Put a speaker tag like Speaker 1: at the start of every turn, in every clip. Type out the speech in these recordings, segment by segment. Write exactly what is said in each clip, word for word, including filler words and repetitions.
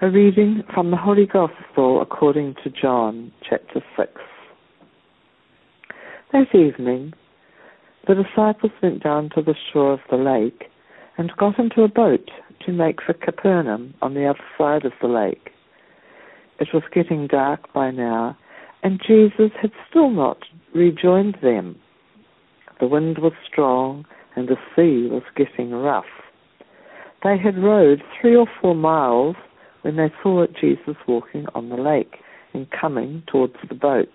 Speaker 1: A reading from the Holy Gospel according to John, chapter six. That evening, the disciples went down to the shore of the lake and got into a boat to make for Capernaum on the other side of the lake. It was getting dark by now, and Jesus had still not rejoined them. The wind was strong, and the sea was getting rough. They had rowed three or four miles when they saw Jesus walking on the lake and coming towards the boat.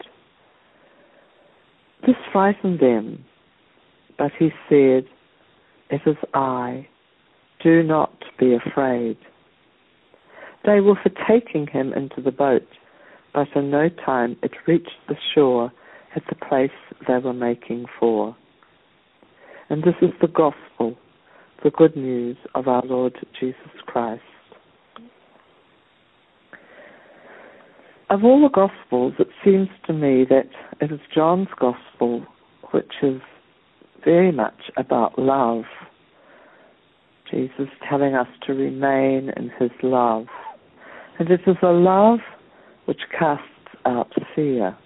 Speaker 1: This frightened them, but he said, "It is I. Do not be afraid." They were for taking him into the boat, but in no time it reached the shore at the place they were making for. And this is the gospel, the good news of our Lord Jesus Christ. Of all the Gospels, it seems to me that it is John's Gospel which is very much about love. Jesus telling us to remain in his love. And it is a love which casts out fear.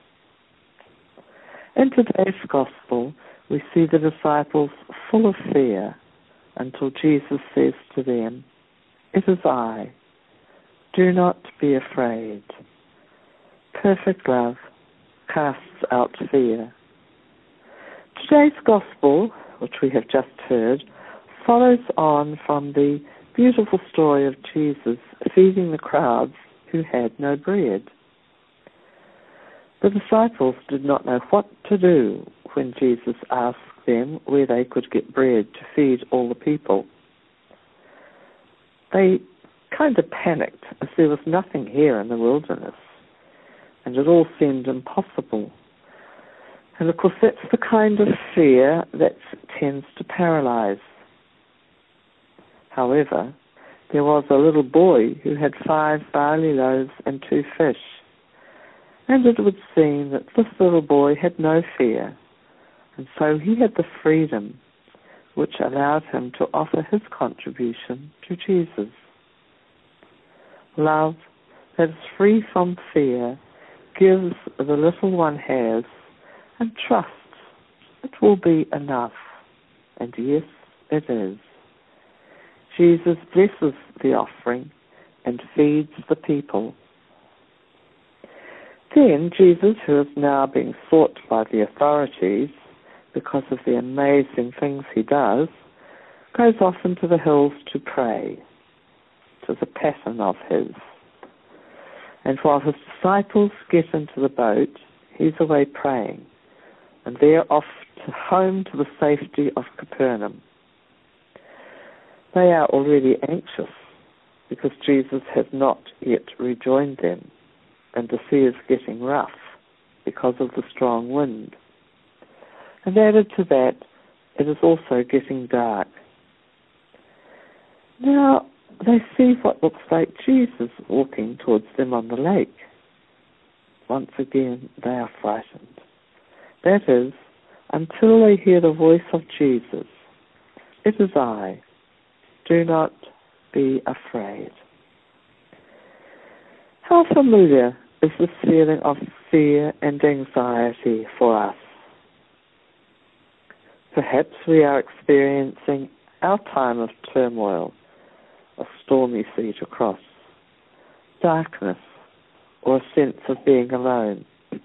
Speaker 1: In today's Gospel, we see the disciples full of fear until Jesus says to them, "It is I. Do not be afraid." Perfect love casts out fear. Today's Gospel, which we have just heard, follows on from the beautiful story of Jesus feeding the crowds who had no bread. The disciples did not know what to do when Jesus asked them where they could get bread to feed all the people. They kind of panicked as there was nothing here in the wilderness, and it all seemed impossible. And of course that's the kind of fear that tends to paralyze. However, there was a little boy who had five barley loaves and two fish, and it would seem that this little boy had no fear, and so he had the freedom which allowed him to offer his contribution to Jesus. Love that is free from fear gives the little one has and trusts it will be enough. And yes, it is. Jesus blesses the offering and feeds the people. Then Jesus, who is now being sought by the authorities because of the amazing things he does, goes off into the hills to pray. It is a pattern of his. And while his disciples get into the boat, he's away praying, and they're off to home to the safety of Capernaum. They are already anxious because Jesus has not yet rejoined them, and the sea is getting rough because of the strong wind. And added to that, it is also getting dark. Now, they see what looks like Jesus walking towards them on the lake. Once again, they are frightened. That is, until they hear the voice of Jesus, "It is I. Do not be afraid." How familiar is this feeling of fear and anxiety for us? Perhaps we are experiencing our time of turmoil, a stormy sea to cross, darkness, or a sense of being alone.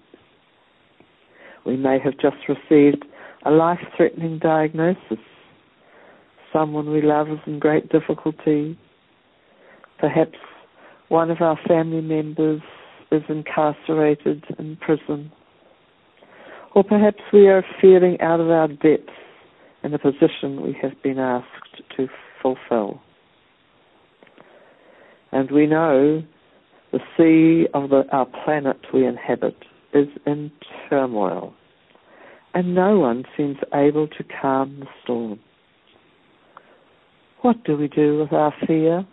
Speaker 1: We may have just received a life-threatening diagnosis. Someone we love is in great difficulty. Perhaps one of our family members is incarcerated in prison. Or perhaps we are feeling out of our depths in a position we have been asked to fulfill. And we know the sea of the, our planet we inhabit is in turmoil, and no one seems able to calm the storm. What do we do with our fear?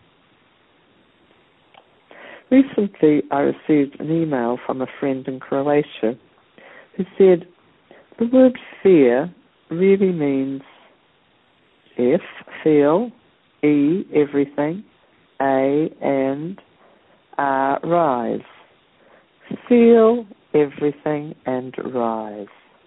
Speaker 1: Recently, I received an email from a friend in Croatia who said the word fear really means F, feel, E, everything, A, and Uh, rise. Feel everything and rise.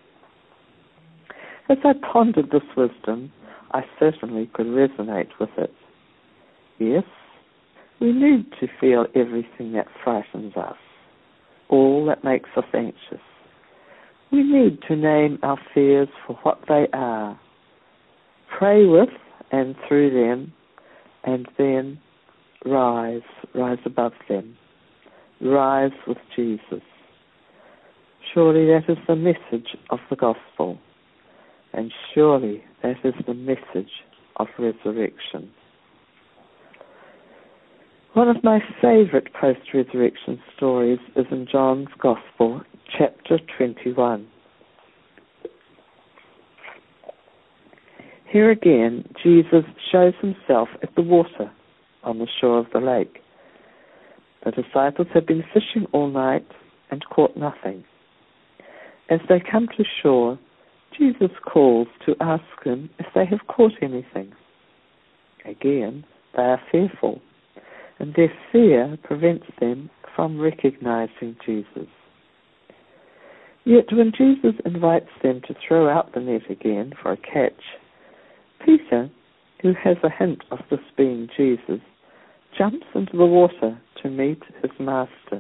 Speaker 1: As I pondered this wisdom, I certainly could resonate with it. Yes, we need to feel everything that frightens us, all that makes us anxious. We need to name our fears for what they are, pray with and through them, and then rise, rise above them, rise with Jesus. Surely that is the message of the gospel, and surely that is the message of resurrection. One of my favorite post-resurrection stories is in John's Gospel, chapter twenty-one. Here again, Jesus shows himself at the water on the shore of the lake. The disciples had been fishing all night and caught nothing. As they come to shore, Jesus calls to ask them if they have caught anything. Again, they are fearful, and their fear prevents them from recognizing Jesus. Yet when Jesus invites them to throw out the net again for a catch, Peter, who has a hint of this being Jesus, jumps into the water to meet his master.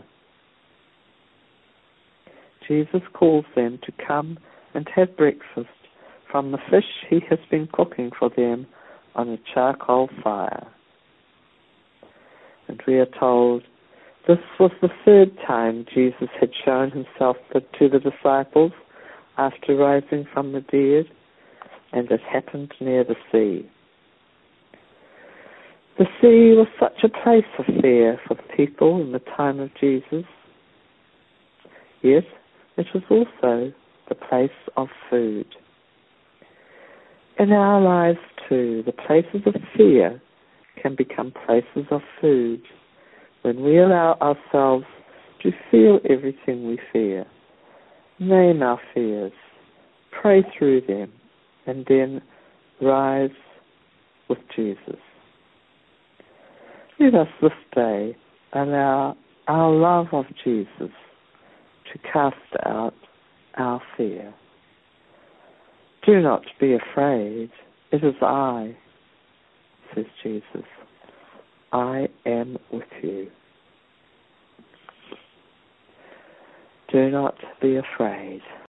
Speaker 1: Jesus calls them to come and have breakfast from the fish he has been cooking for them on a charcoal fire. And we are told this was the third time Jesus had shown himself to the disciples after rising from the dead, and it happened near the sea. The sea was such a place of fear for the people in the time of Jesus, yet it was also the place of food. In our lives too, the places of fear can become places of food when we allow ourselves to feel everything we fear, name our fears, pray through them, and then rise with Jesus. Let us this day allow our love of Jesus to cast out our fear. Do not be afraid. It is I, says Jesus. I am with you. Do not be afraid.